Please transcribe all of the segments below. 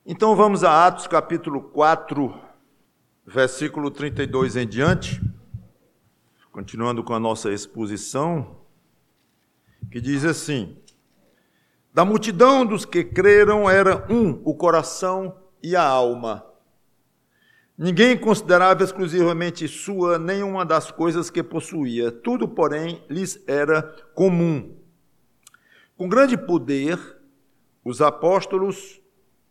Então vamos a Atos capítulo 4, versículo 32 em diante, continuando com a nossa exposição, que diz assim: da multidão dos que creram era o coração e a alma. Ninguém considerava exclusivamente sua nenhuma das coisas que possuía, tudo, porém, lhes era comum. Com grande poder, os apóstolos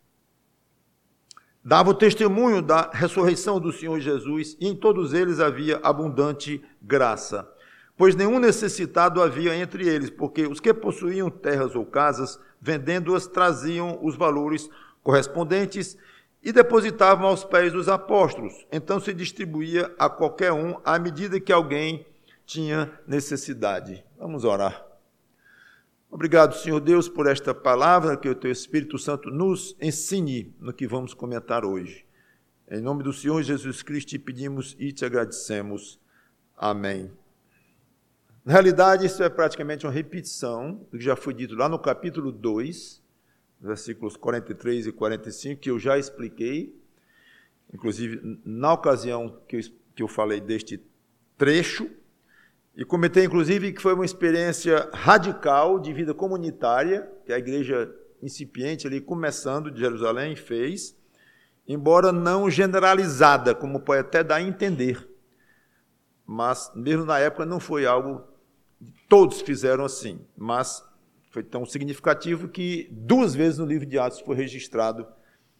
davam testemunho da ressurreição do Senhor Jesus, e em todos eles havia abundante graça. Pois nenhum necessitado havia entre eles, porque os que possuíam terras ou casas, vendendo-as, traziam os valores correspondentes e depositavam aos pés dos apóstolos. Então se distribuía a qualquer um à medida que alguém tinha necessidade. Vamos orar. Obrigado, Senhor Deus, por esta palavra, que o Teu Espírito Santo nos ensine no que vamos comentar hoje. Em nome do Senhor Jesus Cristo te pedimos e te agradecemos. Amém. Na realidade, isso é praticamente uma repetição do que já foi dito lá no capítulo 2, versículos 43 e 45, que eu já expliquei, inclusive na ocasião que eu falei deste trecho, e comentei, inclusive, que foi uma experiência radical de vida comunitária, que a igreja incipiente ali, começando de Jerusalém, fez, embora não generalizada, como pode até dar a entender. Mas, mesmo na época, não foi algo que todos fizeram assim, mas foi tão significativo que 2 vezes no livro de Atos foi registrada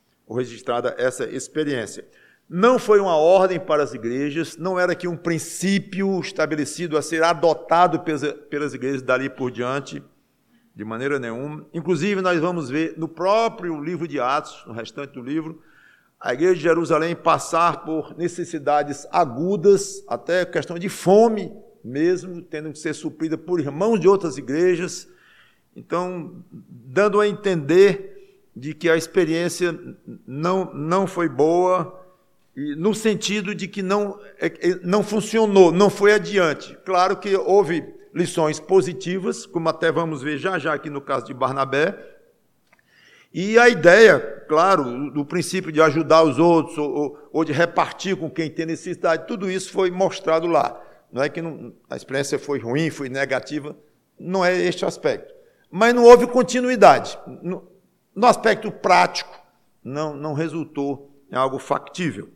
essa experiência. Não foi uma ordem para as igrejas, não era aqui um princípio estabelecido a ser adotado pelas igrejas dali por diante, de maneira nenhuma. Inclusive, nós vamos ver no próprio livro de Atos, no restante do livro, a igreja de Jerusalém passar por necessidades agudas, até questão de fome mesmo, tendo que ser suprida por irmãos de outras igrejas. Então, dando a entender de que a experiência não foi boa, no sentido de que não funcionou, não foi adiante. Claro que houve lições positivas, como até vamos ver já aqui no caso de Barnabé, e a ideia, claro, do princípio de ajudar os outros, ou de repartir com quem tem necessidade, tudo isso foi mostrado lá. Não é que a experiência foi ruim, foi negativa, não é este aspecto. Mas não houve continuidade. No aspecto prático, não resultou em algo factível.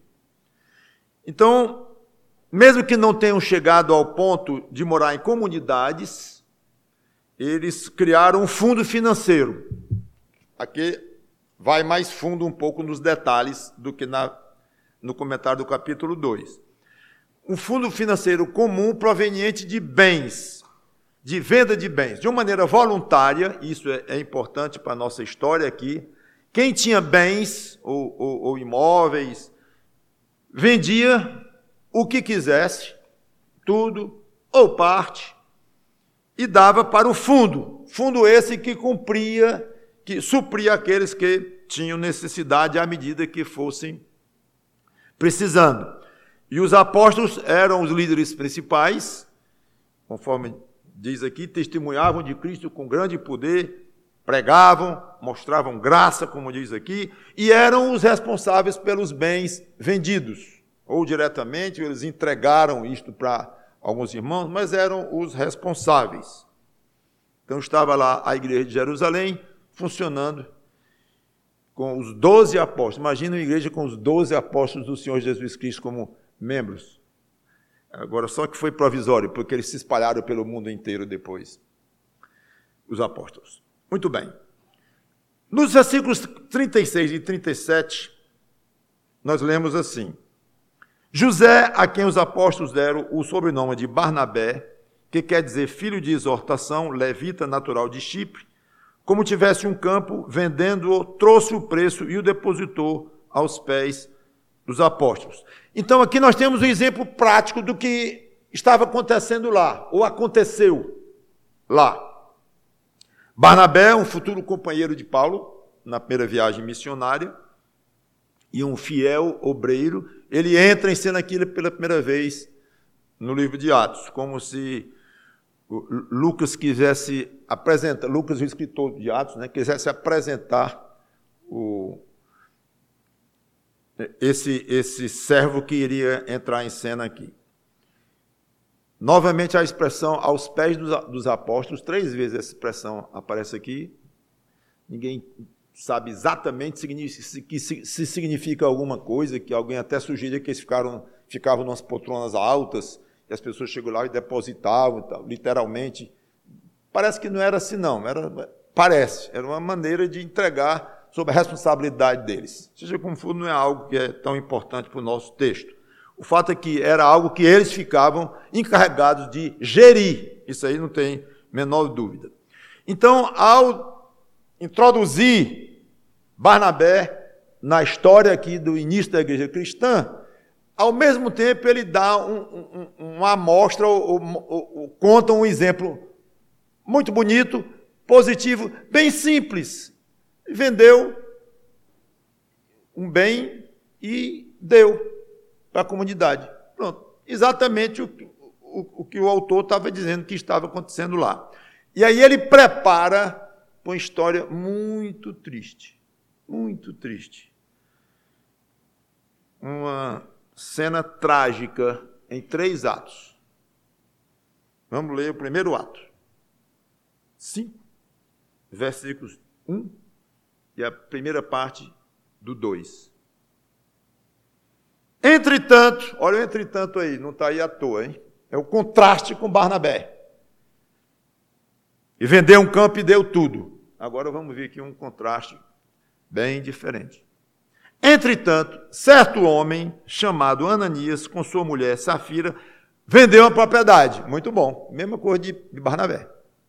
Então, mesmo que não tenham chegado ao ponto de morar em comunidades, eles criaram um fundo financeiro. Aqui vai mais fundo um pouco nos detalhes do que no comentário do capítulo 2. Um fundo financeiro comum proveniente de bens, de venda de bens, de uma maneira voluntária. Isso é importante para a nossa história aqui. Quem tinha bens ou imóveis, vendia o que quisesse, tudo ou parte, e dava para o fundo. Fundo esse que supria aqueles que tinham necessidade à medida que fossem precisando. E os apóstolos eram os líderes principais, conforme diz aqui, testemunhavam de Cristo com grande poder, pregavam, mostravam graça, como diz aqui, e eram os responsáveis pelos bens vendidos, ou diretamente, eles entregaram isto para alguns irmãos, mas eram os responsáveis. Então estava lá a igreja de Jerusalém, funcionando com os 12 apóstolos. Imagina uma igreja com os 12 apóstolos do Senhor Jesus Cristo como membros. Agora, só que foi provisório, porque eles se espalharam pelo mundo inteiro depois, os apóstolos. Muito bem. Nos versículos 36 e 37, nós lemos assim: José, a quem os apóstolos deram o sobrenome de Barnabé, que quer dizer filho de exortação, levita natural de Chipre, como tivesse um campo, vendendo-o, trouxe o preço e o depositou aos pés dos apóstolos. Então aqui nós temos um exemplo prático do que estava acontecendo lá, ou aconteceu lá. Barnabé, um futuro companheiro de Paulo, na primeira viagem missionária, e um fiel obreiro, ele entra em cena aqui pela primeira vez no livro de Atos, como se Lucas Lucas, o escritor de Atos, quisesse apresentar esse servo que iria entrar em cena aqui. Novamente a expressão aos pés dos apóstolos, 3 vezes essa expressão aparece aqui. Ninguém sabe exatamente se significa alguma coisa, que alguém até sugere que eles ficavam nas poltronas altas, e as pessoas chegam lá e depositavam, literalmente. Parece que não era assim, não. Era uma maneira de entregar sob a responsabilidade deles. Seja como for, não é algo que é tão importante para o nosso texto. O fato é que era algo que eles ficavam encarregados de gerir. Isso aí não tem menor dúvida. Então, ao introduzir Barnabé na história aqui do início da igreja cristã, ao mesmo tempo ele dá uma amostra, ou conta um exemplo muito bonito, positivo, bem simples. Vendeu um bem e deu para a comunidade. Pronto. Exatamente o que o autor estava dizendo que estava acontecendo lá. E aí ele prepara para uma história muito triste. Muito triste. Uma cena trágica em 3 atos. Vamos ler o primeiro ato. 5, versículos 1 e a primeira parte do 2. Entretanto, olha o entretanto aí, não está aí à toa, hein? É o contraste com Barnabé. E vendeu um campo e deu tudo. Agora vamos ver aqui um contraste bem diferente. Entretanto, certo homem, chamado Ananias, com sua mulher Safira, vendeu uma propriedade. Muito bom, mesma coisa de Barnabé.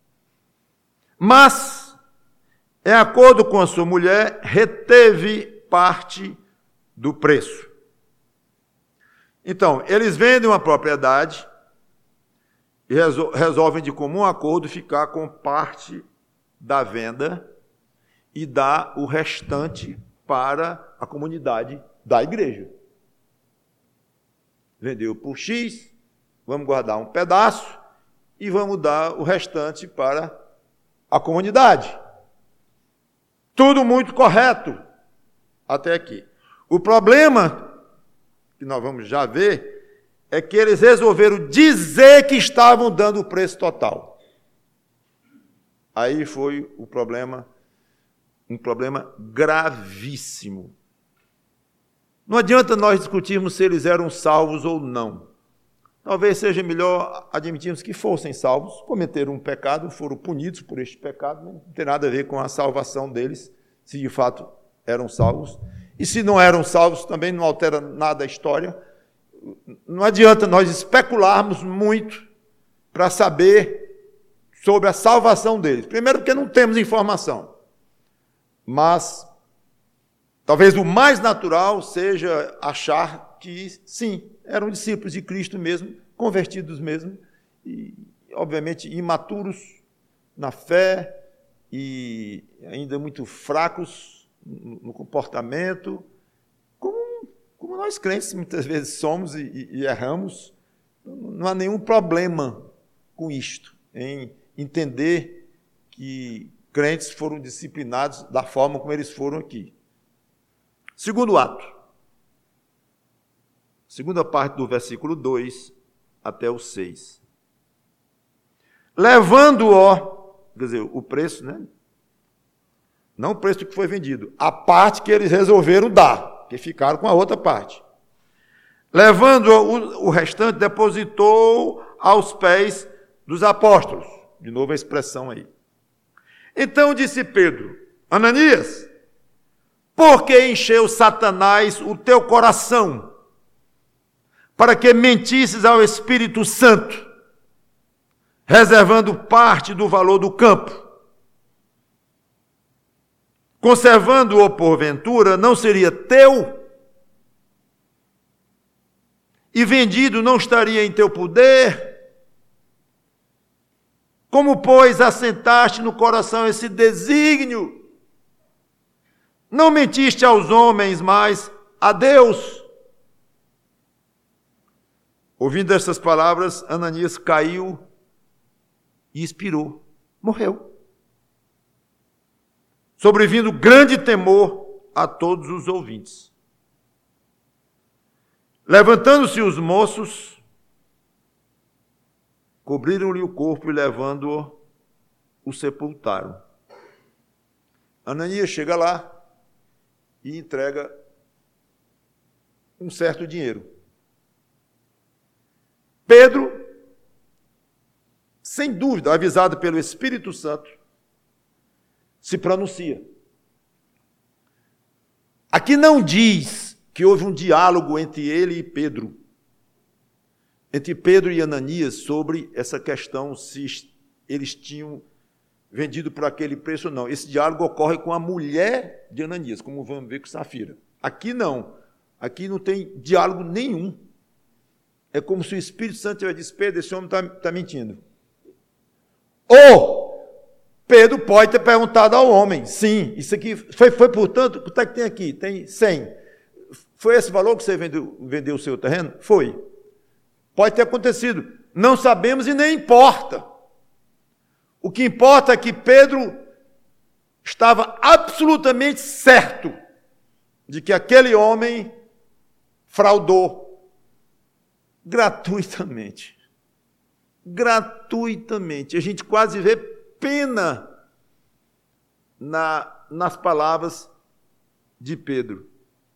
Mas, em acordo com a sua mulher, reteve parte do preço. Então, eles vendem uma propriedade e resolvem de comum acordo ficar com parte da venda e dar o restante para a comunidade da igreja. Vendeu por X, vamos guardar um pedaço e vamos dar o restante para a comunidade. Tudo muito correto até aqui. O problema que nós vamos já ver, é que eles resolveram dizer que estavam dando o preço total. Aí foi o problema, um problema gravíssimo. Não adianta nós discutirmos se eles eram salvos ou não. Talvez seja melhor admitirmos que fossem salvos, cometeram um pecado, foram punidos por este pecado, não tem nada a ver com a salvação deles, se de fato eram salvos. E se não eram salvos, também não altera nada a história. Não adianta nós especularmos muito para saber sobre a salvação deles. Primeiro, porque não temos informação. Mas, talvez o mais natural seja achar que, sim, eram discípulos de Cristo mesmo, convertidos mesmo, e, obviamente, imaturos na fé e ainda muito fracos no comportamento, como nós crentes muitas vezes somos e erramos. Não há nenhum problema com isto, em entender que crentes foram disciplinados da forma como eles foram aqui. Segundo ato, segunda parte do versículo 2 até o 6. Levando-o, quer dizer, o preço, né? Não o preço que foi vendido, a parte que eles resolveram dar, que ficaram com a outra parte. Levando o restante, depositou aos pés dos apóstolos. De novo a expressão aí. Então disse Pedro: Ananias, por que encheu Satanás o teu coração, para que mentisses ao Espírito Santo, reservando parte do valor do campo? Conservando-o porventura, não seria teu? E vendido não estaria em teu poder? Como, pois, assentaste no coração esse desígnio? Não mentiste aos homens, mas a Deus. Ouvindo estas palavras, Ananias caiu e expirou, morreu. Sobrevindo grande temor a todos os ouvintes. Levantando-se os moços, cobriram-lhe o corpo e, levando-o, o sepultaram. Ananias chega lá e entrega um certo dinheiro. Pedro, sem dúvida, avisado pelo Espírito Santo, se pronuncia. Aqui não diz que houve um diálogo entre ele e Pedro, entre Pedro e Ananias, sobre essa questão, se eles tinham vendido por aquele preço ou não. Esse diálogo ocorre com a mulher de Ananias, como vamos ver com Safira. Aqui não. Aqui não tem diálogo nenhum. É como se o Espírito Santo tivesse dito: Pedro, esse homem está mentindo. Ou Pedro pode ter perguntado ao homem: sim, isso aqui foi portanto, quanto é que tem aqui? Tem 100. Foi esse valor que você vendeu o seu terreno? Foi. Pode ter acontecido. Não sabemos e nem importa. O que importa é que Pedro estava absolutamente certo de que aquele homem fraudou gratuitamente. Gratuitamente. A gente quase vê pena nas palavras de Pedro.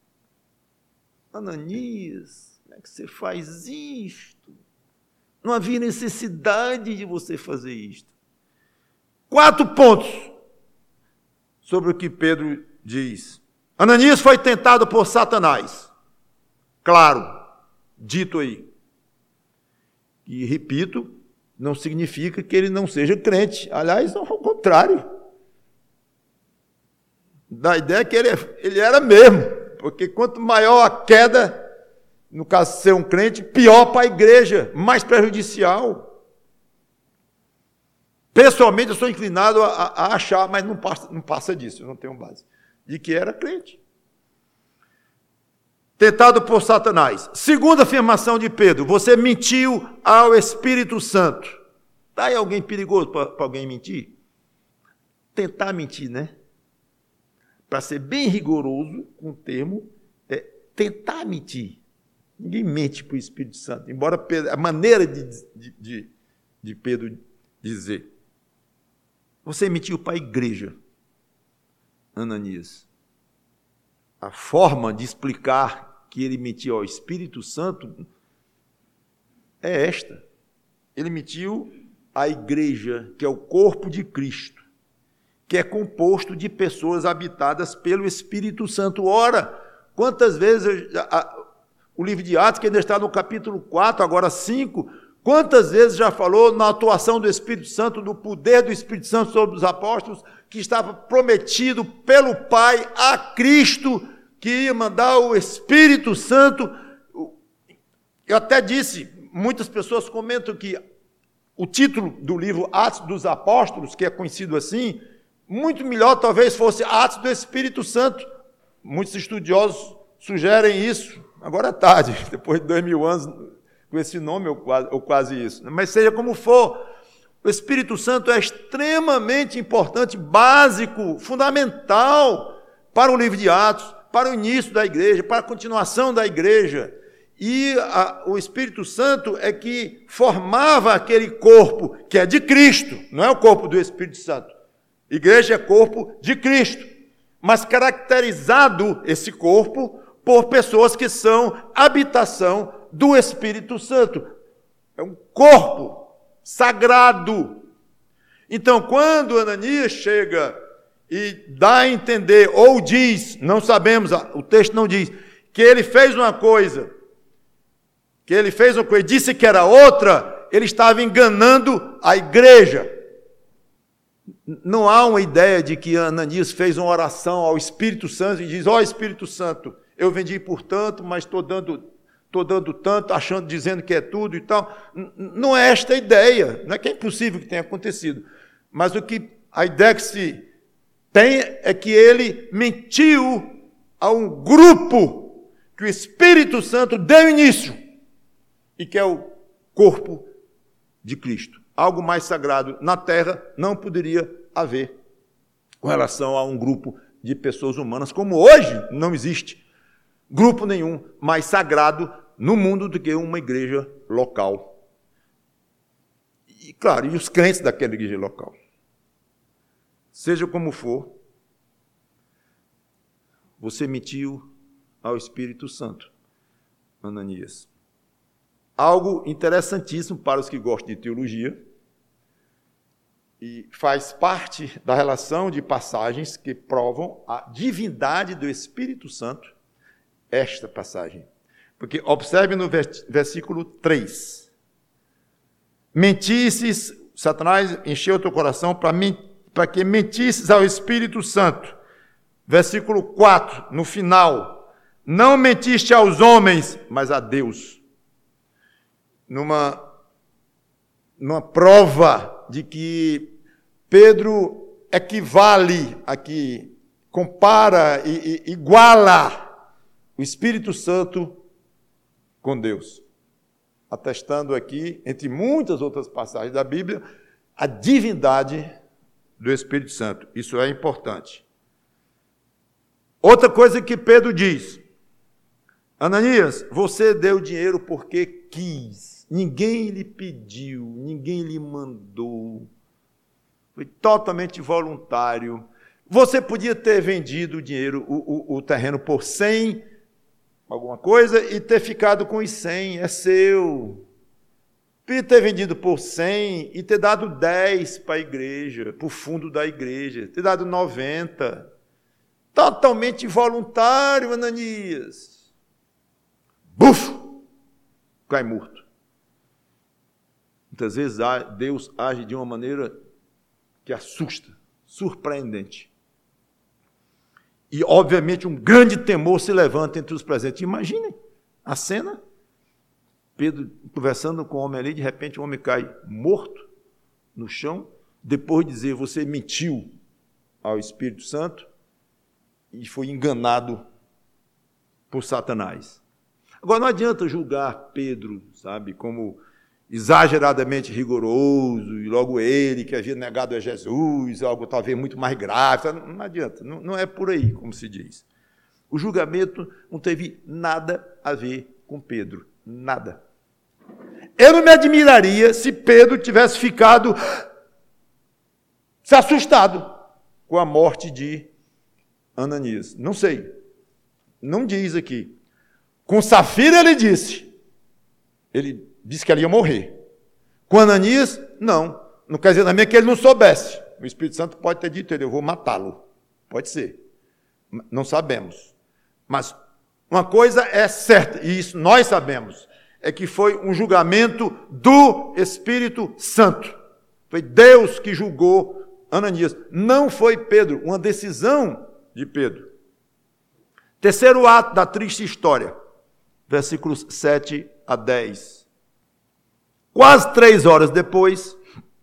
Ananias, como é que você faz isto? Não havia necessidade de você fazer isto. 4 pontos sobre o que Pedro diz. Ananias foi tentado por Satanás. Claro, dito aí. E, repito, não significa que ele não seja crente. Aliás, ao contrário. Dá a ideia que ele era mesmo. Porque quanto maior a queda, no caso de ser um crente, pior para a igreja, mais prejudicial. Pessoalmente, eu sou inclinado a achar, mas não passa disso, eu não tenho base, de que era crente. Tentado por Satanás. Segunda afirmação de Pedro: você mentiu ao Espírito Santo. Está aí alguém perigoso para alguém mentir? Tentar mentir, né? Para ser bem rigoroso com o termo, é tentar mentir. Ninguém mente para o Espírito Santo, embora Pedro, a maneira de Pedro dizer. Você mentiu para a igreja, Ananias. A forma de explicar que ele mentiu ao Espírito Santo é esta. Ele mentiu à igreja, que é o corpo de Cristo, que é composto de pessoas habitadas pelo Espírito Santo. Ora, quantas vezes o livro de Atos, que ainda está no capítulo 4, agora 5, quantas vezes já falou na atuação do Espírito Santo, do poder do Espírito Santo sobre os apóstolos, que estava prometido pelo Pai a Cristo, que ia mandar o Espírito Santo. Eu até disse, muitas pessoas comentam que o título do livro Atos dos Apóstolos, que é conhecido assim, muito melhor talvez fosse Atos do Espírito Santo. Muitos estudiosos sugerem isso. Agora é tarde, depois de 2000 anos, com esse nome ou quase isso. Mas seja como for, o Espírito Santo é extremamente importante, básico, fundamental para o livro de Atos, para o início da igreja, para a continuação da igreja. E o Espírito Santo é que formava aquele corpo que é de Cristo, não é o corpo do Espírito Santo. Igreja é corpo de Cristo, mas caracterizado esse corpo por pessoas que são habitação do Espírito Santo. É um corpo sagrado. Então, quando Ananias chega e dá a entender, ou diz, não sabemos, o texto não diz, que ele fez uma coisa, disse que era outra, ele estava enganando a igreja. Não há uma ideia de que Ananias fez uma oração ao Espírito Santo e diz: ó Espírito Santo, eu vendi por tanto, mas estou dando tanto, dizendo que é tudo e tal. Não é esta a ideia, não é que é impossível que tenha acontecido, mas a ideia que se tem é que ele mentiu a um grupo que o Espírito Santo deu início e que é o corpo de Cristo. Algo mais sagrado na terra não poderia haver com relação a um grupo de pessoas humanas, como hoje não existe grupo nenhum mais sagrado no mundo do que uma igreja local. E, claro, e os crentes daquela igreja local. Seja como for, você mentiu ao Espírito Santo, Ananias. Algo interessantíssimo para os que gostam de teologia, e faz parte da relação de passagens que provam a divindade do Espírito Santo, esta passagem. Porque observe no versículo 3. Mentisses, Satanás encheu o teu coração para que mentisses ao Espírito Santo. Versículo 4, no final. Não mentiste aos homens, mas a Deus. Numa prova de que Pedro equivale aqui, compara e iguala o Espírito Santo com Deus, atestando aqui, entre muitas outras passagens da Bíblia, a divindade do Espírito Santo. Isso é importante. Outra coisa que Pedro diz: Ananias, você deu dinheiro porque quis. Ninguém lhe pediu, ninguém lhe mandou. Foi totalmente voluntário. Você podia ter vendido o dinheiro, o terreno por 100, alguma coisa, e ter ficado com os 100, é seu. Podia ter vendido por 100 e ter dado 10 para a igreja, para o fundo da igreja, ter dado 90. Totalmente voluntário, Ananias. Bufo! Cai morto. Muitas vezes Deus age de uma maneira que assusta, surpreendente. E, obviamente, um grande temor se levanta entre os presentes. Imaginem a cena. Pedro conversando com o homem ali, de repente o homem cai morto no chão, depois de dizer, você mentiu ao Espírito Santo e foi enganado por Satanás. Agora, não adianta julgar Pedro, sabe, como exageradamente rigoroso, e logo ele que havia negado a Jesus, algo talvez muito mais grave. Não adianta, não é por aí, como se diz. O julgamento não teve nada a ver com Pedro, nada. Eu não me admiraria se Pedro tivesse ficado se assustado com a morte de Ananias. Não sei, não diz aqui. Com Safira ele disse que ela ia morrer. Com Ananias, não. Não quer dizer também que ele não soubesse. O Espírito Santo pode ter dito, eu vou matá-lo. Pode ser. Não sabemos. Mas uma coisa é certa, e isso nós sabemos, é que foi um julgamento do Espírito Santo. Foi Deus que julgou Ananias. Não foi Pedro, uma decisão de Pedro. Terceiro ato da triste história, versículos 7 a 10. Quase 3 horas depois,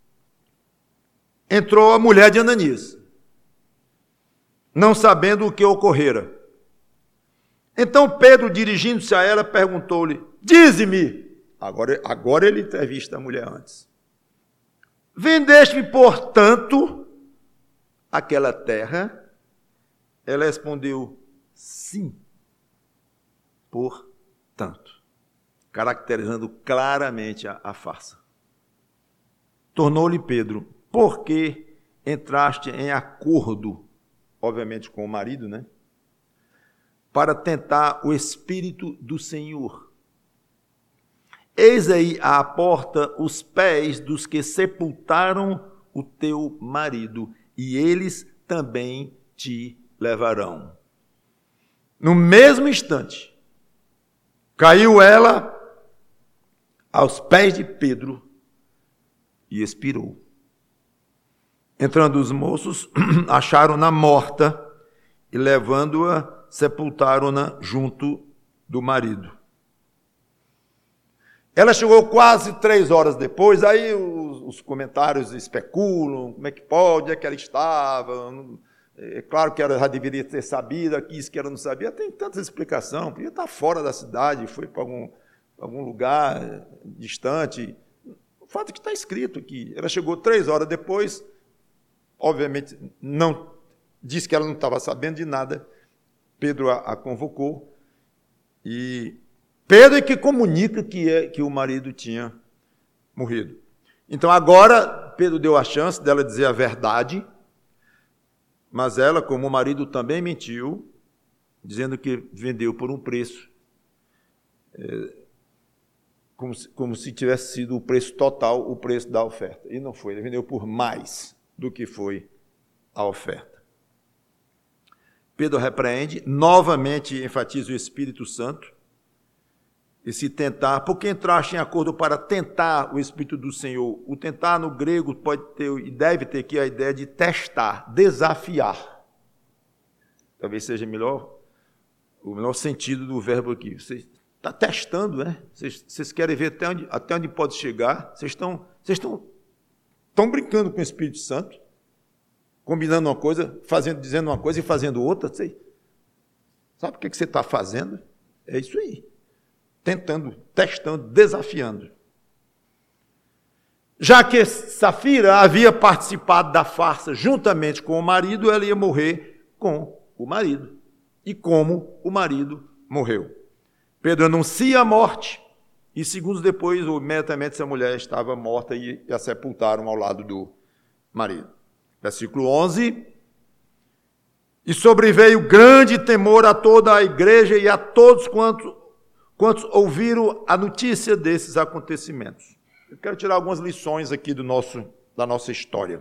entrou a mulher de Ananias, não sabendo o que ocorrera. Então Pedro, dirigindo-se a ela, perguntou-lhe, dize-me, agora ele entrevista a mulher antes, vendeste-me, portanto, aquela terra? Ela respondeu, sim, portanto, caracterizando claramente a farsa. Tornou-lhe Pedro, por que entraste em acordo, obviamente com o marido, né? Para tentar o Espírito do Senhor. Eis aí à porta os pés dos que sepultaram o teu marido, e eles também te levarão. No mesmo instante, caiu ela aos pés de Pedro e expirou. Entrando os moços, acharam-na morta e, levando-a, sepultaram-na junto do marido. Ela chegou quase 3 horas depois, aí os comentários especulam, como é que pode, onde é que ela estava, é claro que ela já deveria ter sabido, aqui isso que ela não sabia, tem tanta explicação, podia estar fora da cidade, foi para algum lugar distante. O fato é que está escrito aqui, ela chegou 3 horas depois, obviamente não disse que ela não estava sabendo de nada, Pedro a convocou e Pedro é que comunica que o marido tinha morrido. Então agora Pedro deu a chance dela dizer a verdade, mas ela, como o marido também mentiu, dizendo que vendeu por um preço, como se tivesse sido o preço total, o preço da oferta. E não foi, ele vendeu por mais do que foi a oferta. Pedro repreende, novamente enfatiza o Espírito Santo, e se tentar, porque entraste em acordo para tentar o Espírito do Senhor. O tentar no grego pode ter e deve ter aqui a ideia de testar, desafiar. Talvez seja o melhor sentido do verbo aqui. Você está testando, né? Vocês querem ver até onde pode chegar. Vocês estão brincando com o Espírito Santo, combinando uma coisa, dizendo uma coisa e fazendo outra. Sabe o que você está fazendo? É isso aí. Tentando, testando, desafiando. Já que Safira havia participado da farsa juntamente com o marido, ela ia morrer com o marido. E como o marido morreu. Pedro anuncia a morte, e segundos depois, ou imediatamente, essa mulher estava morta e a sepultaram ao lado do marido. Versículo 11. E sobreveio grande temor a toda a igreja e a todos quantos ouviram a notícia desses acontecimentos. Eu quero tirar algumas lições aqui da nossa história.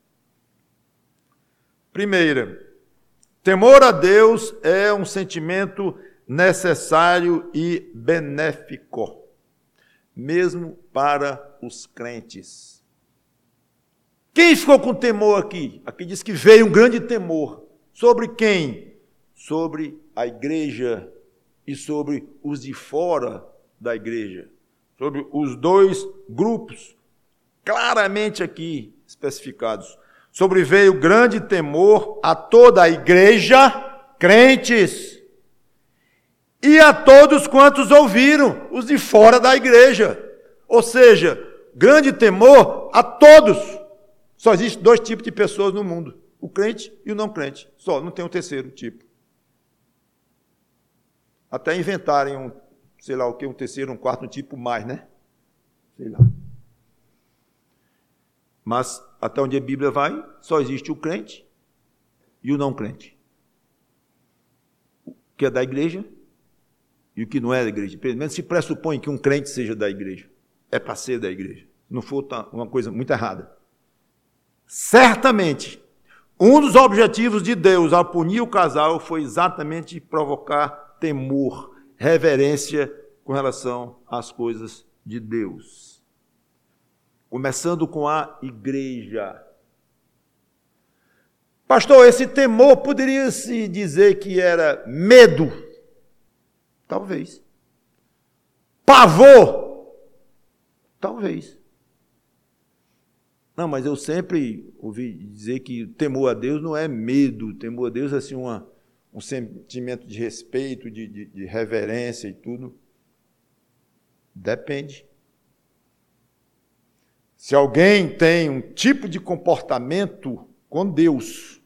Primeira, temor a Deus é um sentimento necessário e benéfico, mesmo para os crentes. Quem ficou com temor aqui? Aqui diz que veio um grande temor. Sobre quem? Sobre a igreja e sobre os de fora da igreja, sobre os dois grupos, claramente aqui especificados. Sobreveio grande temor a toda a igreja, crentes, e a todos quantos ouviram, os de fora da igreja. Ou seja, grande temor a todos. Só existem dois tipos de pessoas no mundo, o crente e o não crente. Só, não tem um terceiro tipo. Até inventarem um terceiro, um quarto, um tipo mais, né? Sei lá. Mas, até onde a Bíblia vai, só existe o crente e o não crente. O que é da igreja e o que não é da igreja. Pelo menos se pressupõe que um crente seja da igreja. É para ser da igreja. Se não for uma coisa muito errada. Certamente, um dos objetivos de Deus ao punir o casal foi exatamente provocar temor, reverência com relação às coisas de Deus. Começando com a igreja. Pastor, esse temor poderia-se dizer que era medo? Talvez. Pavor? Talvez. Não, mas eu sempre ouvi dizer que temor a Deus não é medo. Temor a Deus é assim um sentimento de respeito, de reverência e tudo. Depende. Se alguém tem um tipo de comportamento com Deus,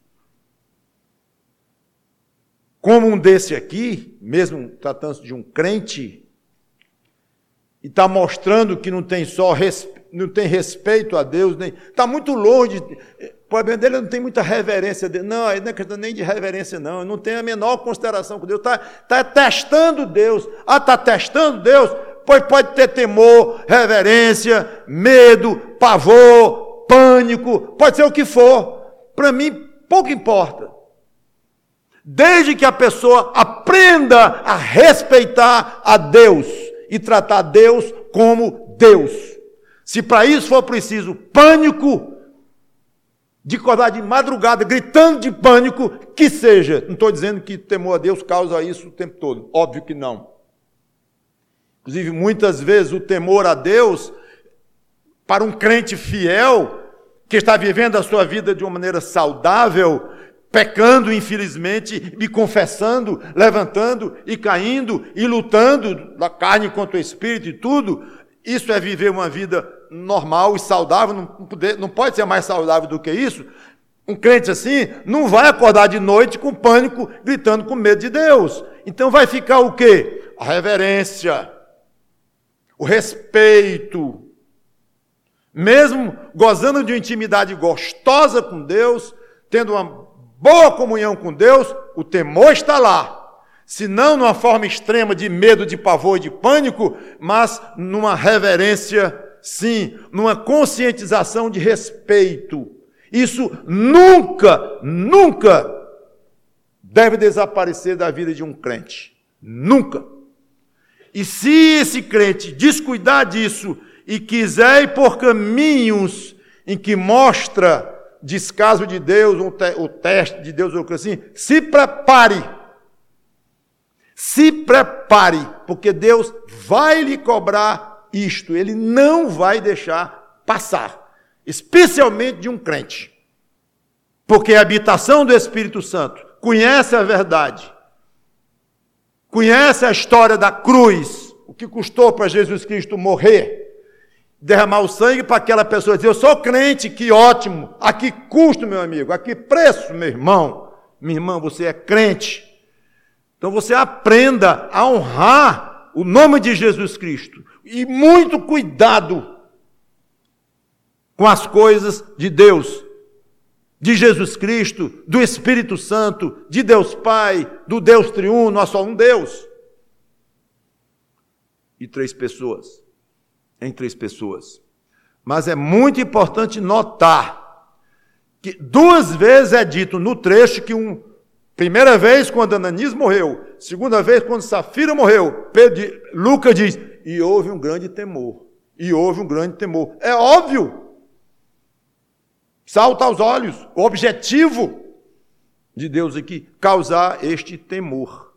como um desse aqui, mesmo tratando-se de um crente, e está mostrando que não tem respeito a Deus, está muito longe, o problema dele não tem muita reverência a Deus. Não, ele não é questão nem de reverência, não, não tem a menor consideração com Deus, está testando Deus. Está testando Deus? Pois pode ter temor, reverência, medo, pavor, pânico, pode ser o que for. Para mim, pouco importa. Desde que a pessoa aprenda a respeitar a Deus e tratar Deus como Deus. Se para isso for preciso pânico, de acordar de madrugada gritando de pânico, que seja. Não estou dizendo que temor a Deus causa isso o tempo todo. Óbvio que não. Inclusive, muitas vezes o temor a Deus, para um crente fiel, que está vivendo a sua vida de uma maneira saudável, pecando infelizmente, e confessando, levantando e caindo, e lutando da carne contra o espírito e tudo, isso é viver uma vida normal e saudável, não pode ser mais saudável do que isso. Um crente assim não vai acordar de noite com pânico, gritando com medo de Deus. Então vai ficar o quê? A reverência, o respeito. Mesmo gozando de uma intimidade gostosa com Deus, tendo uma boa comunhão com Deus, o temor está lá. Se não numa forma extrema de medo, de pavor e de pânico, mas numa reverência, sim, numa conscientização de respeito. Isso nunca deve desaparecer da vida de um crente. Nunca. E se esse crente descuidar disso e quiser ir por caminhos em que mostra descaso de Deus, o teste de Deus, ou coisa assim, se prepare. Se prepare, porque Deus vai lhe cobrar isto. Ele não vai deixar passar, especialmente de um crente. Porque a habitação do Espírito Santo conhece a verdade, conhece a história da cruz, o que custou para Jesus Cristo morrer, derramar o sangue para aquela pessoa dizer, eu sou crente, que ótimo, a que custo, meu amigo, a que preço, meu irmão, minha irmã, você é crente. Então você aprenda a honrar o nome de Jesus Cristo, e muito cuidado com as coisas de Deus, de Jesus Cristo, do Espírito Santo, de Deus Pai, do Deus triuno, há só um Deus. E três pessoas. Mas é muito importante notar que 2 vezes é dito no trecho que primeira vez quando Ananias morreu, segunda vez quando Safira morreu, Lucas diz, e houve um grande temor. É óbvio. Salta aos olhos, o objetivo de Deus aqui, causar este temor.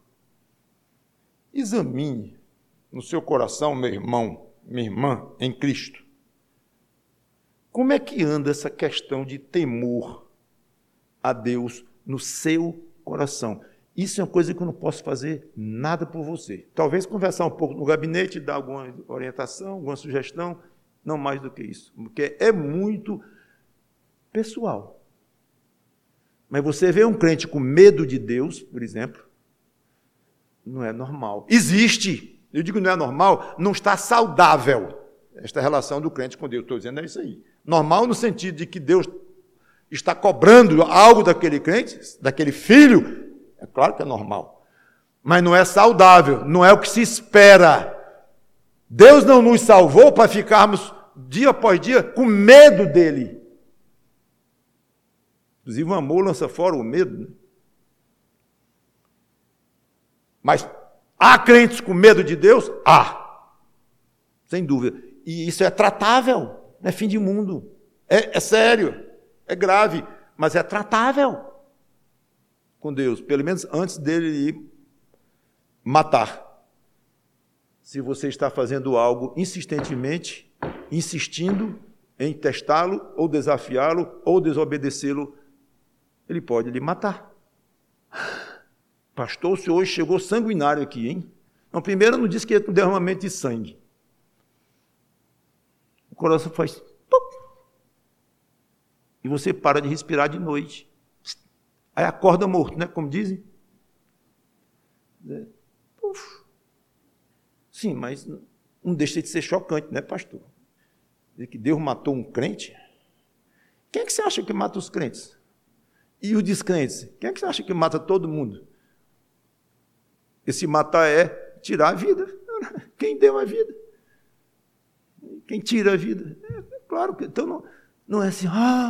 Examine no seu coração, meu irmão, minha irmã, em Cristo. Como é que anda essa questão de temor a Deus no seu coração? Isso é uma coisa que eu não posso fazer nada por você. Talvez conversar um pouco no gabinete, dar alguma orientação, alguma sugestão, não mais do que isso. Porque é muito pessoal. Mas você vê um crente com medo de Deus, por exemplo, não é normal. Existe. Eu digo não é normal, não está saudável esta relação do crente com Deus. Estou dizendo é isso aí. Normal no sentido de que Deus está cobrando algo daquele crente, daquele filho, é claro que é normal. Mas não é saudável, não é o que se espera. Deus não nos salvou para ficarmos dia após dia com medo dele. Inclusive o amor lança fora o medo. Né? Mas há crentes com medo de Deus? Há. Sem dúvida. E isso é tratável. Não é fim de mundo. É sério. É grave. Mas é tratável com Deus. Pelo menos antes dele ir matar. Se você está fazendo algo insistentemente, insistindo em testá-lo, ou desafiá-lo, ou desobedecê-lo, ele pode lhe matar. Pastor, o senhor hoje chegou sanguinário aqui, hein? Não, primeiro não disse que ia com derramamento de sangue. O coração faz... Pum, e você para de respirar de noite. Aí acorda morto, né? Como dizem. Puf. Sim, mas não deixa de ser chocante, né, pastor? Dizer que Deus matou um crente? Quem é que você acha que mata os crentes? E os descrentes? Quem é que você acha que mata todo mundo? Esse matar é tirar a vida. Quem deu a vida? Quem tira a vida? Claro que então não é assim.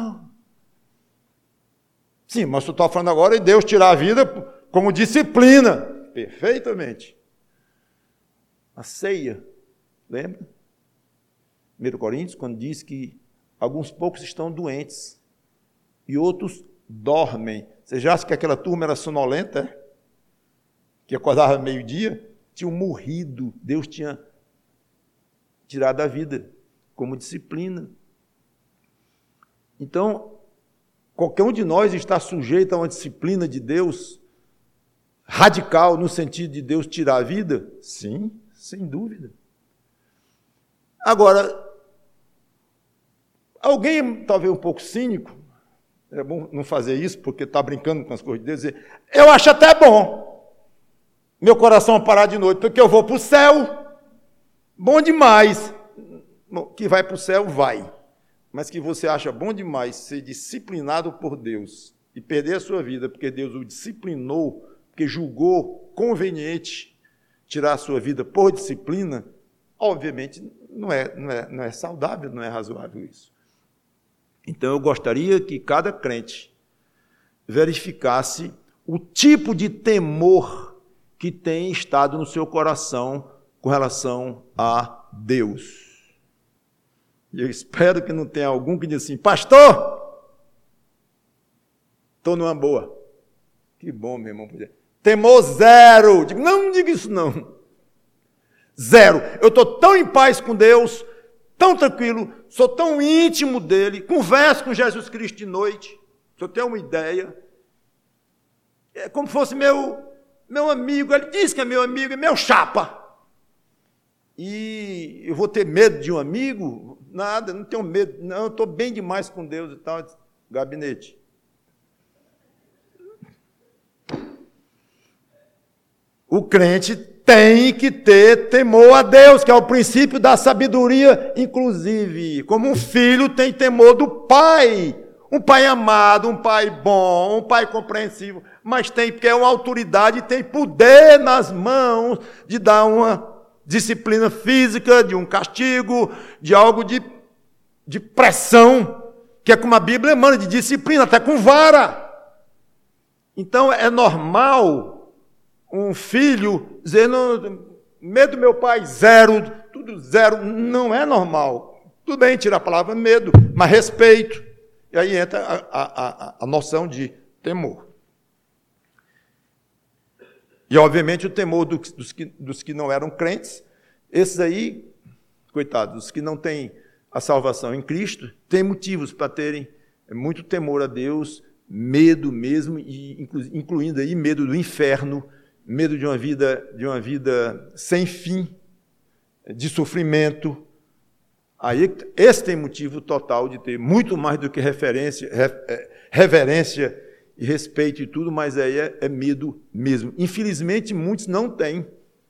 Sim, mas eu estou falando agora de Deus tirar a vida como disciplina. Perfeitamente. A ceia, lembra? 1 Coríntios, quando diz que alguns poucos estão doentes e outros dormem. Você já acha que aquela turma era sonolenta? Que acordava meio-dia? Tinham morrido. Deus tinha tirado a vida como disciplina. Então, qualquer um de nós está sujeito a uma disciplina de Deus radical, no sentido de Deus tirar a vida? Sim, sem dúvida. Agora, alguém talvez um pouco cínico, é bom não fazer isso, porque está brincando com as coisas de Deus, dizer, eu acho até bom, meu coração parar de noite, porque eu vou para o céu. Bom demais. Que vai para o céu, vai. Mas que você acha bom demais ser disciplinado por Deus e perder a sua vida, porque Deus o disciplinou, porque julgou conveniente tirar a sua vida por disciplina, obviamente não é saudável, não é razoável isso. Então eu gostaria que cada crente verificasse o tipo de temor que tem estado no seu coração com relação a Deus. E eu espero que não tenha algum que diga assim, pastor, estou numa boa. Que bom, meu irmão. Temor zero. Digo, não diga isso não. Zero. Eu estou tão em paz com Deus, tão tranquilo, sou tão íntimo dele, converso com Jesus Cristo de noite. Se eu tenho uma ideia, é como se fosse meu amigo. Ele diz que é meu amigo, é meu chapa. E eu vou ter medo de um amigo? Nada, não tenho medo. Não, eu estou bem demais com Deus e tal. Gabinete. O crente tem que ter temor a Deus, que é o princípio da sabedoria, inclusive. Como um filho tem temor do pai. Um pai amado, um pai bom, um pai compreensivo. Mas tem, porque é uma autoridade, tem poder nas mãos de dar uma disciplina física, de um castigo, de algo de pressão, que é como a Bíblia manda, de disciplina, até com vara. Então é normal um filho dizer, medo do meu pai, zero, tudo zero, não é normal. Tudo bem, tira a palavra medo, mas respeito. E aí entra a noção de temor. E, obviamente, o temor dos que não eram crentes, esses aí, coitados, os que não têm a salvação em Cristo, têm motivos para terem muito temor a Deus, medo mesmo, e incluindo aí medo do inferno, medo de uma vida sem fim, de sofrimento. Aí, esse tem motivo total de ter muito mais do que reverência e respeito e tudo, mas aí é medo mesmo. Infelizmente, muitos não têm.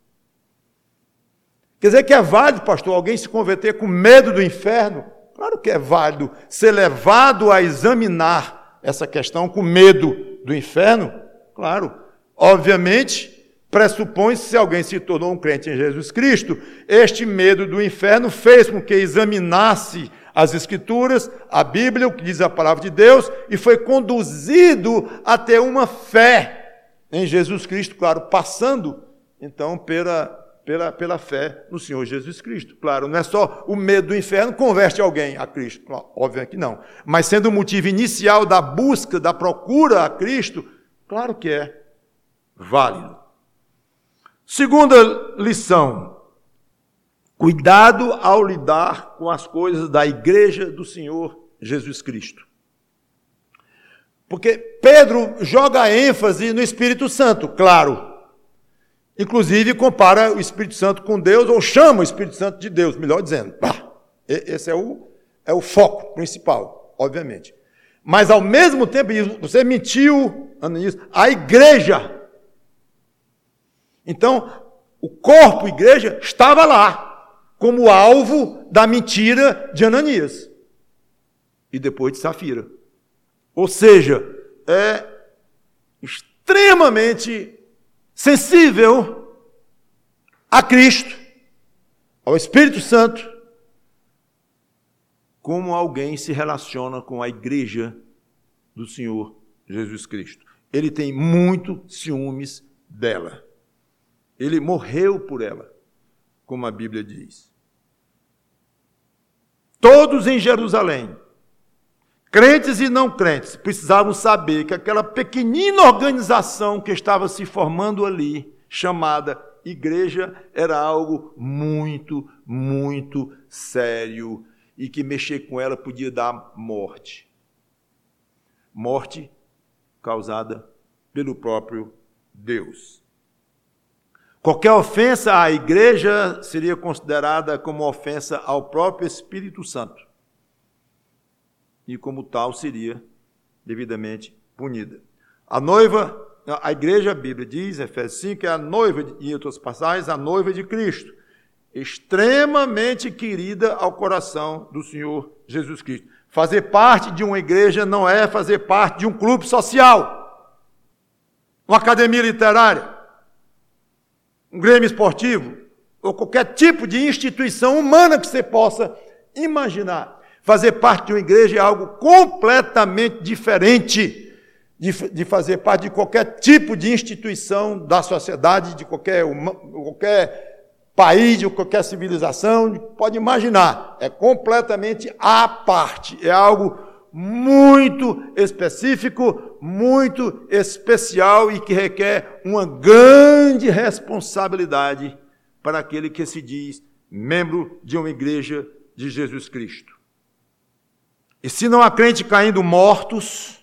Quer dizer que é válido, pastor, alguém se converter com medo do inferno? Claro que é válido ser levado a examinar essa questão com medo do inferno. Claro, obviamente, pressupõe-se, se alguém se tornou um crente em Jesus Cristo, este medo do inferno fez com que examinasse as Escrituras, a Bíblia, o que diz a palavra de Deus, e foi conduzido a ter uma fé em Jesus Cristo, claro, passando, então, pela fé no Senhor Jesus Cristo. Claro, não é só o medo do inferno converte alguém a Cristo, claro, óbvio que não, mas sendo o motivo inicial da busca, da procura a Cristo, claro que é válido. Segunda lição, cuidado ao lidar com as coisas da igreja do Senhor Jesus Cristo. Porque Pedro joga ênfase no Espírito Santo, claro. Inclusive compara o Espírito Santo com Deus, ou chama o Espírito Santo de Deus, melhor dizendo. Esse é o foco principal, obviamente. Mas ao mesmo tempo, você mentiu, Ananias, a igreja. Então, o corpo, igreja, estava lá, como alvo da mentira de Ananias e depois de Safira. Ou seja, é extremamente sensível a Cristo, ao Espírito Santo, como alguém se relaciona com a igreja do Senhor Jesus Cristo. Ele tem muito ciúmes dela. Ele morreu por ela, como a Bíblia diz. Todos em Jerusalém, crentes e não crentes, precisavam saber que aquela pequenina organização que estava se formando ali, chamada igreja, era algo muito, muito sério e que mexer com ela podia dar morte. Morte causada pelo próprio Deus. Qualquer ofensa à igreja seria considerada como ofensa ao próprio Espírito Santo. E como tal seria devidamente punida. A noiva a igreja, a Bíblia diz, Efésios 5, é a noiva, em outras passagens, a noiva de Cristo, extremamente querida ao coração do Senhor Jesus Cristo. Fazer parte de uma igreja não é fazer parte de um clube social, uma academia literária, um grêmio esportivo, ou qualquer tipo de instituição humana que você possa imaginar. Fazer parte de uma igreja é algo completamente diferente de fazer parte de qualquer tipo de instituição da sociedade, de qualquer país, de qualquer civilização, pode imaginar. É completamente à parte. É algo muito específico, muito especial e que requer uma grande responsabilidade para aquele que se diz membro de uma igreja de Jesus Cristo. E se não há crente caindo mortos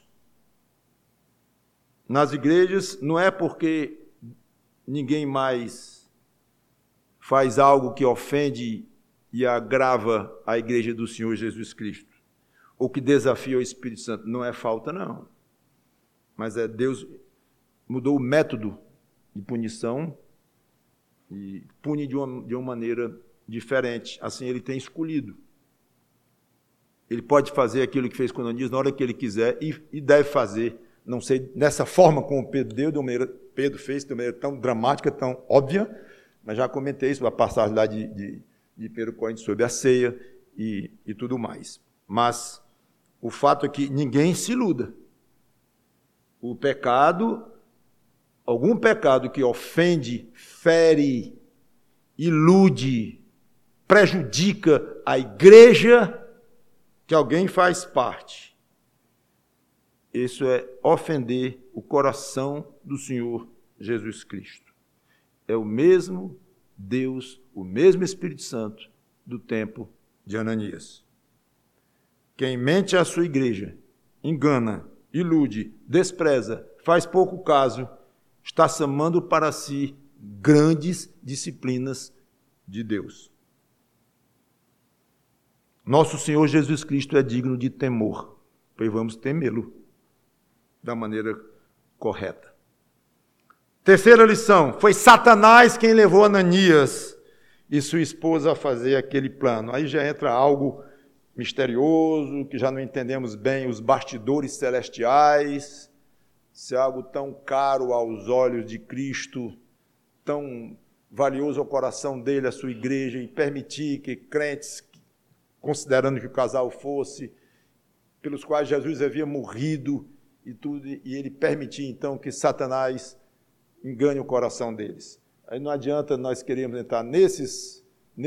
nas igrejas, não é porque ninguém mais faz algo que ofende e agrava a igreja do Senhor Jesus Cristo, ou que desafia o Espírito Santo. Não é falta, não. Mas é Deus mudou o método de punição e pune de uma maneira diferente. Assim ele tem escolhido. Ele pode fazer aquilo que fez com Ananias na hora que ele quiser e deve fazer. Não sei, dessa forma como Pedro fez, de uma maneira tão dramática, tão óbvia, mas já comentei isso, a passagem lá de 1 Coríntios sobre a ceia e tudo mais. Mas o fato é que ninguém se iluda. O pecado, algum pecado que ofende, fere, ilude, prejudica a igreja que alguém faz parte, isso é ofender o coração do Senhor Jesus Cristo. É o mesmo Deus, o mesmo Espírito Santo do tempo de Ananias. Quem mente à sua igreja, engana, ilude, despreza, faz pouco caso, está chamando para si grandes disciplinas de Deus. Nosso Senhor Jesus Cristo é digno de temor, pois vamos temê-lo da maneira correta. Terceira lição, foi Satanás quem levou Ananias e sua esposa a fazer aquele plano. Aí já entra algo misterioso, que já não entendemos bem os bastidores celestiais, se é algo tão caro aos olhos de Cristo, tão valioso ao coração dele, a sua igreja, e permitir que crentes, considerando que o casal fosse, pelos quais Jesus havia morrido e tudo, e ele permitir então que Satanás engane o coração deles. Aí não adianta nós queremos entrar nessas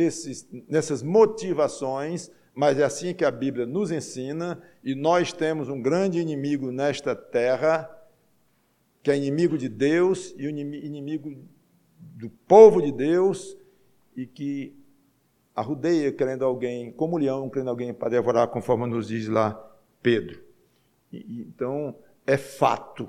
motivações, mas é assim que a Bíblia nos ensina, e nós temos um grande inimigo nesta terra, que é inimigo de Deus e inimigo do povo de Deus, e que arrudeia querendo alguém, como leão, querendo alguém para devorar, conforme nos diz lá Pedro. Então, é fato.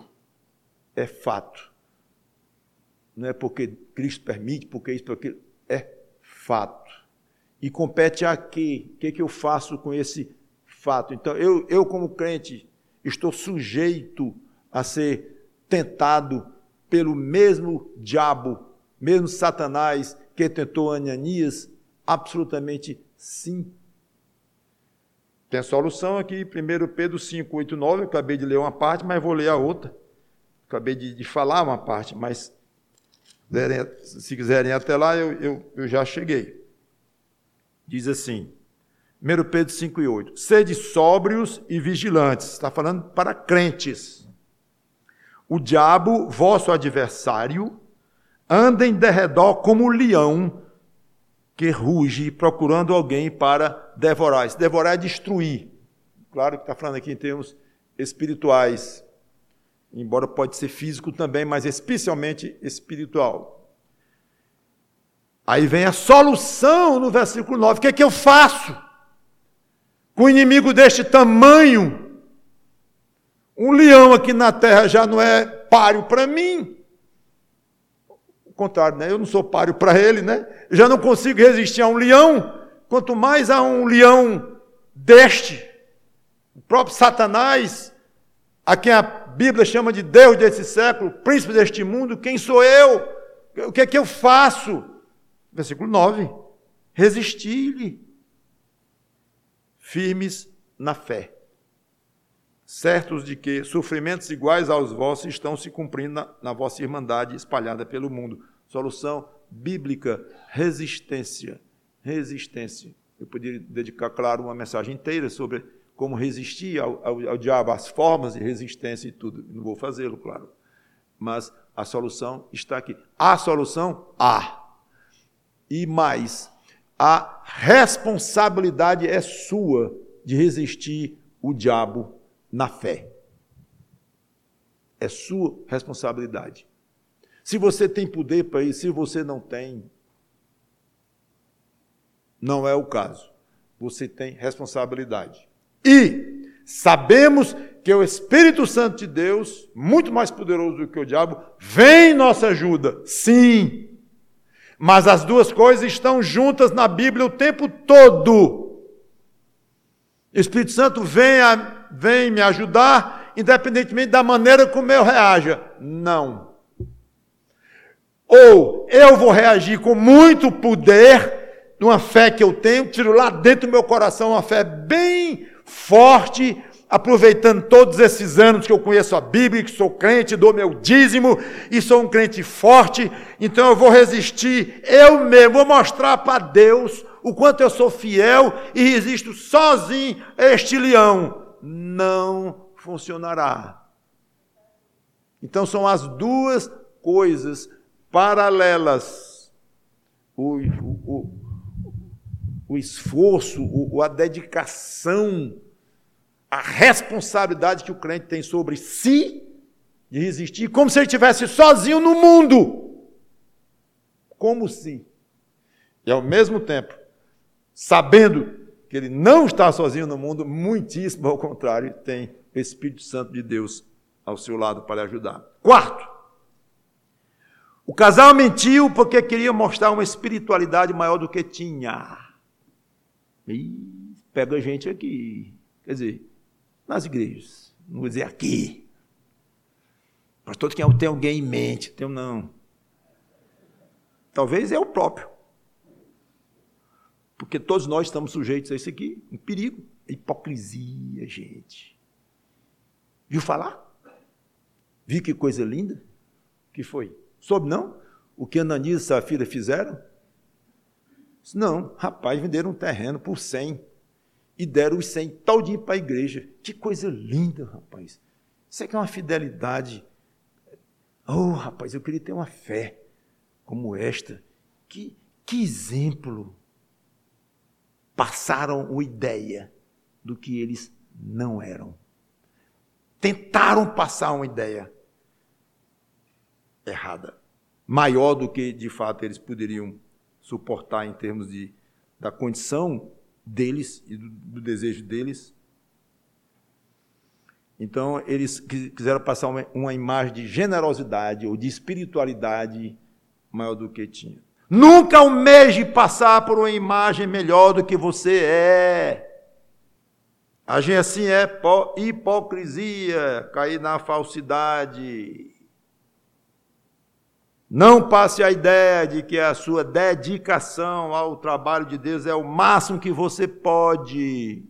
Não é porque Cristo permite, porque isso, porque aquilo, é fato. E compete a quê? O que eu faço com esse fato? Então, eu como crente, estou sujeito a ser tentado pelo mesmo diabo, mesmo Satanás, que tentou Ananias? Absolutamente sim. Tem solução aqui, 1 Pedro 5, 8, 9, eu acabei de ler uma parte, mas vou ler a outra. Acabei de falar uma parte, mas se quiserem até lá, eu já cheguei. Diz assim, 1 Pedro 5 e 8, sede sóbrios e vigilantes, está falando para crentes. O diabo, vosso adversário, anda em derredor como leão, que ruge procurando alguém para devorar. Se devorar é destruir. Claro que está falando aqui em termos espirituais, embora pode ser físico também, mas especialmente espiritual. Aí vem a solução no versículo 9. O que é que eu faço com um inimigo deste tamanho? Um leão aqui na terra já não é páreo para mim. O contrário, né? Eu não sou páreo para ele, né? Eu já não consigo resistir a um leão, quanto mais a um leão deste. O próprio Satanás, a quem a Bíblia chama de Deus desse século, príncipe deste mundo, quem sou eu? O que é que eu faço? Versículo 9. Resisti-lhe, firmes na fé, certos de que sofrimentos iguais aos vossos estão se cumprindo na vossa irmandade espalhada pelo mundo. Solução bíblica, resistência. Resistência. Eu poderia dedicar, claro, uma mensagem inteira sobre como resistir ao diabo, as formas de resistência e tudo. Não vou fazê-lo, claro. Mas a solução está aqui. A solução? Há. E mais, a responsabilidade é sua de resistir o diabo na fé. É sua responsabilidade. Se você tem poder para isso, se você não tem, não é o caso. Você tem responsabilidade. E sabemos que o Espírito Santo de Deus, muito mais poderoso do que o diabo, vem em nossa ajuda. Sim. Mas as duas coisas estão juntas na Bíblia o tempo todo. O Espírito Santo vem me ajudar, independentemente da maneira como eu reaja. Não. Ou eu vou reagir com muito poder, de uma fé que eu tenho, tiro lá dentro do meu coração uma fé bem forte, aproveitando todos esses anos que eu conheço a Bíblia, que sou crente, dou meu dízimo e sou um crente forte, então eu vou resistir eu mesmo, vou mostrar para Deus o quanto eu sou fiel e resisto sozinho a este leão. Não funcionará. Então são as duas coisas paralelas. O esforço, a dedicação, a responsabilidade que o crente tem sobre si de resistir, como se ele estivesse sozinho no mundo. Como se. E ao mesmo tempo, sabendo que ele não está sozinho no mundo, muitíssimo ao contrário, tem o Espírito Santo de Deus ao seu lado para lhe ajudar. Quarto, o casal mentiu porque queria mostrar uma espiritualidade maior do que tinha. E pega a gente aqui. Quer dizer, nas igrejas, não vou dizer aqui. Pastor, tem alguém em mente. Tem não. Talvez é o próprio. Porque todos nós estamos sujeitos a isso aqui. Um perigo. Hipocrisia, gente. Viu falar? Viu que coisa linda? O que foi? Soube não? O que Ananias e Safira fizeram? Não, rapaz, venderam um terreno por 100 e deram os 100 todinho para a igreja. Que coisa linda, rapaz. Isso aqui é uma fidelidade. Oh, rapaz, eu queria ter uma fé como esta. Que exemplo. Passaram uma ideia do que eles não eram. Tentaram passar uma ideia errada, maior do que, de fato, eles poderiam suportar em termos da condição deles e do desejo deles. Então, eles quiseram passar uma imagem de generosidade ou de espiritualidade maior do que tinha. Nunca almeje passar por uma imagem melhor do que você é. Agir assim é hipocrisia, cair na falsidade. Não passe a ideia de que a sua dedicação ao trabalho de Deus é o máximo que você pode.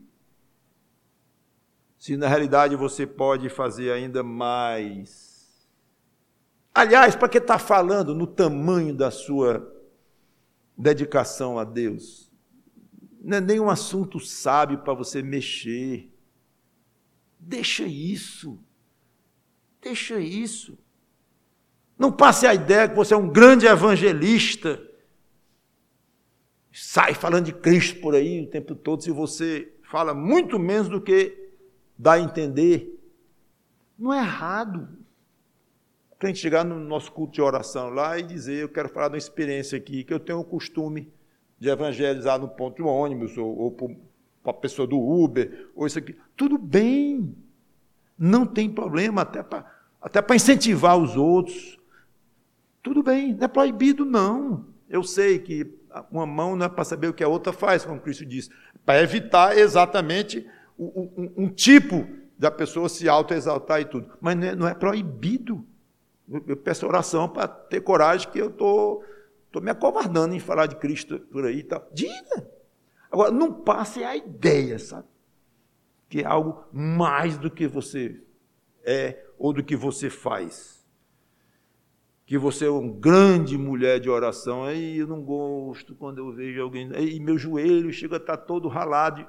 Se na realidade você pode fazer ainda mais. Aliás, para que está falando no tamanho da sua dedicação a Deus? Não é nem um assunto sábio para você mexer. Deixa isso. Deixa isso. Não passe a ideia que você é um grande evangelista. Sai falando de Cristo por aí o tempo todo, se você fala muito menos do que dá a entender. Não é errado. A gente chegar no nosso culto de oração lá e dizer, eu quero falar de uma experiência aqui, que eu tenho o costume de evangelizar no ponto de ônibus, ou para a pessoa do Uber, ou isso aqui. Tudo bem. Não tem problema, até para incentivar os outros. Tudo bem, não é proibido, não. Eu sei que uma mão não é para saber o que a outra faz, como Cristo disse, para evitar exatamente um tipo da pessoa se autoexaltar e tudo. Mas não é proibido. Eu peço oração para ter coragem, que eu estou me acovardando em falar de Cristo por aí e tal. Diga! Agora, não passe a ideia, sabe? Que é algo mais do que você é ou do que você faz. Que você é uma grande mulher de oração. Aí eu não gosto quando eu vejo alguém. Aí meu joelho chega a estar todo ralado.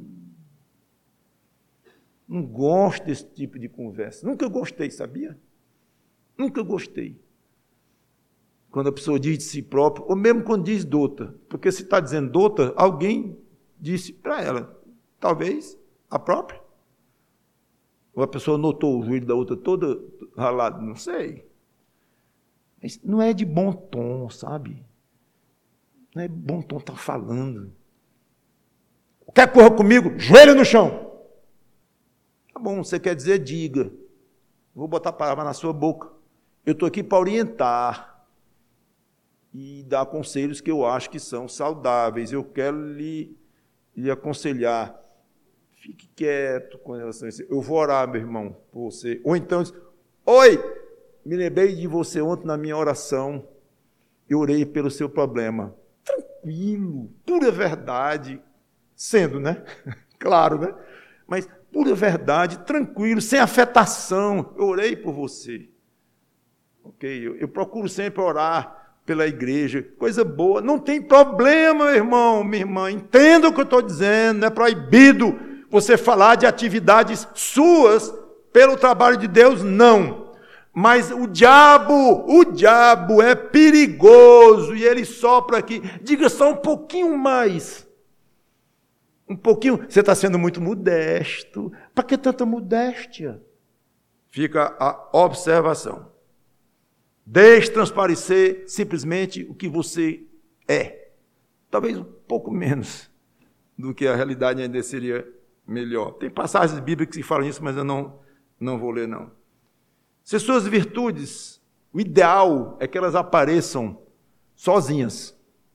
Não gosto desse tipo de conversa. Nunca gostei, sabia? Nunca gostei. Quando a pessoa diz de si própria, ou mesmo quando diz douta. Porque se está dizendo douta, alguém disse para ela. Talvez a própria. Ou a pessoa notou o joelho da outra toda ralado, não sei. Mas não é de bom tom, sabe? Não é bom tom estar falando. Quer correr comigo? Joelho no chão. Tá bom, você quer dizer, diga. Vou botar a palavra na sua boca. Eu estou aqui para orientar e dar conselhos que eu acho que são saudáveis. Eu quero lhe aconselhar. Fique quieto com relação a isso. Eu vou orar, meu irmão, por você. Ou então, oi, me lembrei de você ontem na minha oração. Eu orei pelo seu problema. Tranquilo, pura verdade. Sendo, né? Claro, né? Mas pura verdade, tranquilo, sem afetação. Eu orei por você. Ok? Eu procuro sempre orar pela igreja. Coisa boa. Não tem problema, meu irmão, minha irmã. Entenda o que eu estou dizendo. Não é proibido você falar de atividades suas pelo trabalho de Deus, não. Mas o diabo é perigoso e ele sopra aqui. Diga só um pouquinho mais. Um pouquinho. Você está sendo muito modesto. Para que tanta modéstia? Fica a observação. Deixe transparecer simplesmente o que você é. Talvez um pouco menos do que a realidade ainda seria melhor. Tem passagens bíblicas que falam isso, mas eu não vou ler, não. Se suas virtudes, o ideal é que elas apareçam sozinhas.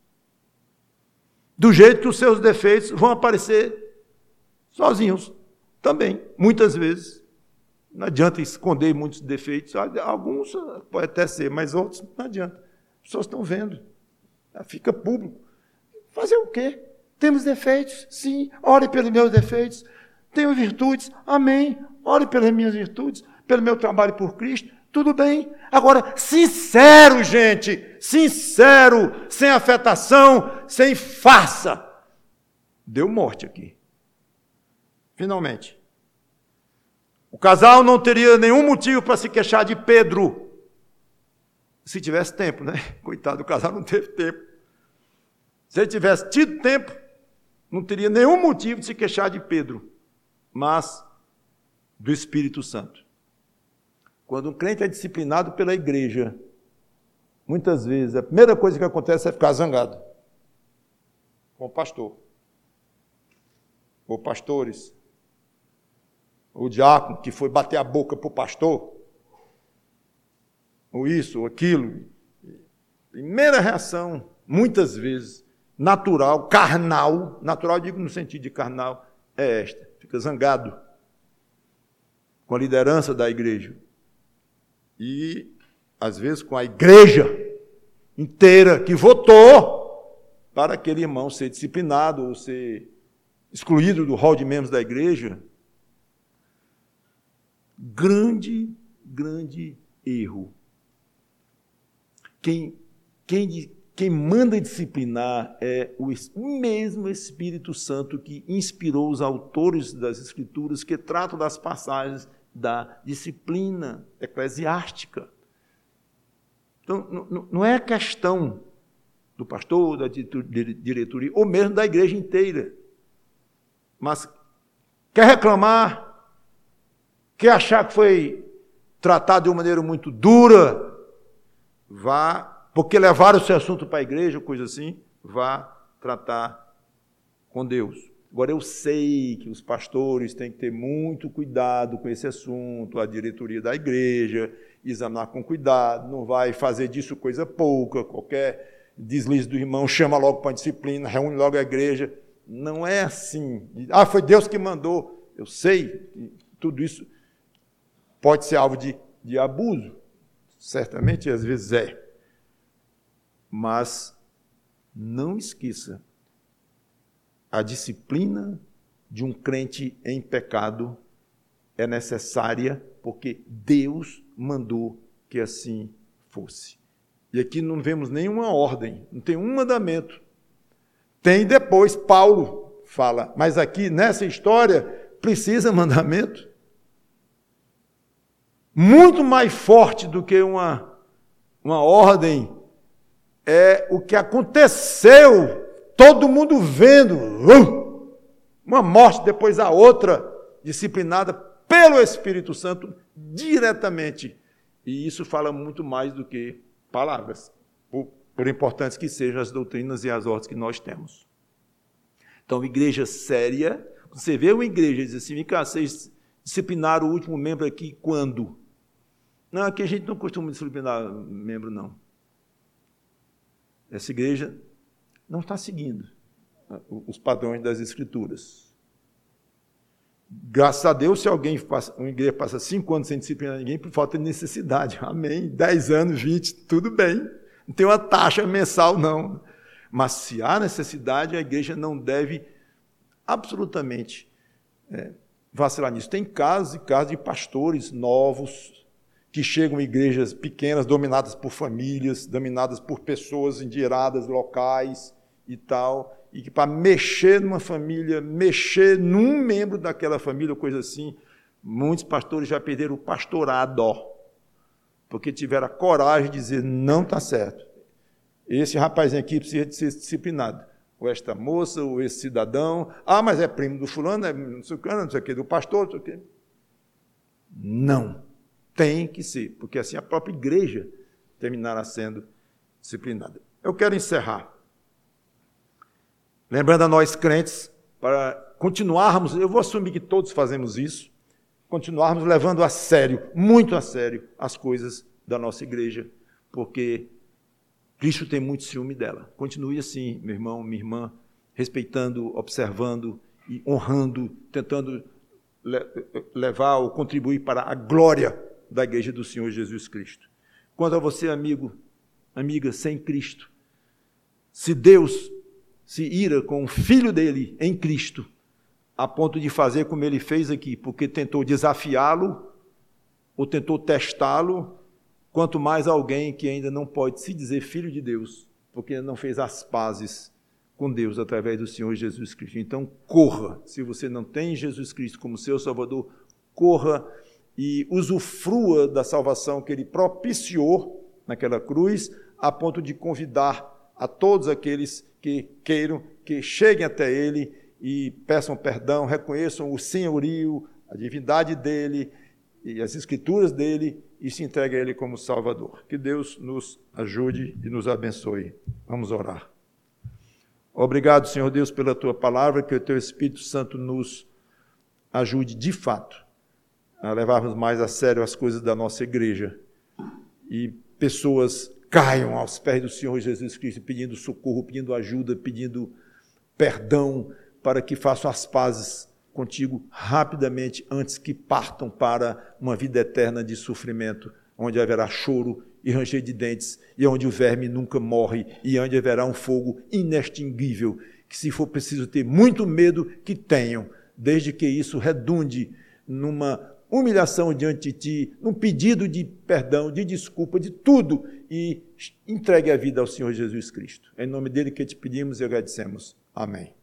Do jeito que os seus defeitos vão aparecer sozinhos também, muitas vezes. Não adianta esconder muitos defeitos. Alguns pode até ser, mas outros não adianta. As pessoas estão vendo. Fica público. Fazer o quê? Temos defeitos? Sim. Ore pelos meus defeitos. Tenho virtudes? Amém. Ore pelas minhas virtudes, pelo meu trabalho por Cristo. Tudo bem. Agora, sincero, gente. Sincero, sem afetação, sem farsa. Deu morte aqui. Finalmente. O casal não teria nenhum motivo para se queixar de Pedro. Se tivesse tempo, né? Coitado, o casal não teve tempo. Se ele tivesse tido tempo, não teria nenhum motivo de se queixar de Pedro, mas do Espírito Santo. Quando um crente é disciplinado pela igreja, muitas vezes a primeira coisa que acontece é ficar zangado com o pastor, ou pastores, o diácono que foi bater a boca para o pastor, ou isso, ou aquilo. Primeira reação, muitas vezes, natural, carnal, natural digo no sentido de carnal, é esta, fica zangado com a liderança da igreja. E, às vezes, com a igreja inteira que votou para aquele irmão ser disciplinado ou ser excluído do hall de membros da igreja. Grande erro. Quem manda disciplinar é o mesmo Espírito Santo que inspirou os autores das Escrituras que tratam das passagens da disciplina eclesiástica. Então, não é questão do pastor, da diretoria, ou mesmo da igreja inteira. Mas quer reclamar, quer achar que foi tratado de uma maneira muito dura, vá, porque levaram esse assunto para a igreja, coisa assim, vá tratar com Deus. Agora, eu sei que os pastores têm que ter muito cuidado com esse assunto, a diretoria da igreja, examinar com cuidado, não vai fazer disso coisa pouca, qualquer deslize do irmão, chama logo para a disciplina, reúne logo a igreja. Não é assim. Foi Deus que mandou. Eu sei, tudo isso pode ser alvo de abuso, certamente às vezes é, mas não esqueça, a disciplina de um crente em pecado é necessária porque Deus mandou que assim fosse. E aqui não vemos nenhuma ordem, não tem um mandamento. Tem depois, Paulo fala, mas aqui nessa história precisa mandamento. Muito mais forte do que uma ordem é o que aconteceu, todo mundo vendo, uma morte depois a outra, disciplinada pelo Espírito Santo diretamente. E isso fala muito mais do que palavras, por importantes que sejam as doutrinas e as ordens que nós temos. Então, igreja séria, você vê uma igreja e diz assim, vem cá, vocês disciplinaram o último membro aqui quando? Não, aqui a gente não costuma disciplinar membro, não. Essa igreja não está seguindo os padrões das Escrituras. Graças a Deus, se uma igreja passa 5 anos sem disciplinar ninguém, por falta de necessidade. Amém. 10 anos, 20, tudo bem. Não tem uma taxa mensal, não. Mas se há necessidade, a igreja não deve absolutamente vacilar nisso. Tem casos e casos de pastores novos que chegam em igrejas pequenas, dominadas por famílias, dominadas por pessoas endinheiradas locais e tal, e que para mexer numa família, mexer num membro daquela família, ou coisa assim, muitos pastores já perderam o pastorado, porque tiveram a coragem de dizer, não está certo. Esse rapazinho aqui precisa de ser disciplinado. Ou esta moça, ou esse cidadão, mas é primo do fulano, não sei o que, do pastor, não sei o que. Não. Tem que ser, porque assim a própria igreja terminará sendo disciplinada. Eu quero encerrar. Lembrando a nós crentes, para continuarmos, eu vou assumir que todos fazemos isso, continuarmos levando a sério, muito a sério, as coisas da nossa igreja, porque Cristo tem muito ciúme dela. Continue assim, meu irmão, minha irmã, respeitando, observando e honrando, tentando levar ou contribuir para a glória da igreja do Senhor Jesus Cristo. Quanto a você, amigo, amiga, sem Cristo, se Deus se ira com o Filho dele em Cristo, a ponto de fazer como ele fez aqui, porque tentou desafiá-lo, ou tentou testá-lo, quanto mais alguém que ainda não pode se dizer filho de Deus, porque não fez as pazes com Deus através do Senhor Jesus Cristo. Então, corra. Se você não tem Jesus Cristo como seu Salvador, corra e usufrua da salvação que ele propiciou naquela cruz, a ponto de convidar a todos aqueles que queiram, que cheguem até ele e peçam perdão, reconheçam o senhorio, a divindade dele e as escrituras dele e se entreguem a ele como Salvador. Que Deus nos ajude e nos abençoe. Vamos orar. Obrigado, Senhor Deus, pela tua palavra, que o teu Espírito Santo nos ajude de fato a levarmos mais a sério as coisas da nossa igreja e pessoas caiam aos pés do Senhor Jesus Cristo pedindo socorro, pedindo ajuda, pedindo perdão, para que façam as pazes contigo rapidamente antes que partam para uma vida eterna de sofrimento, onde haverá choro e ranger de dentes, e onde o verme nunca morre, e onde haverá um fogo inextinguível, que se for preciso ter muito medo, que tenham, desde que isso redunde numa humilhação diante de ti, num pedido de perdão, de desculpa, de tudo, e entregue a vida ao Senhor Jesus Cristo. É em nome dele que te pedimos e agradecemos. Amém.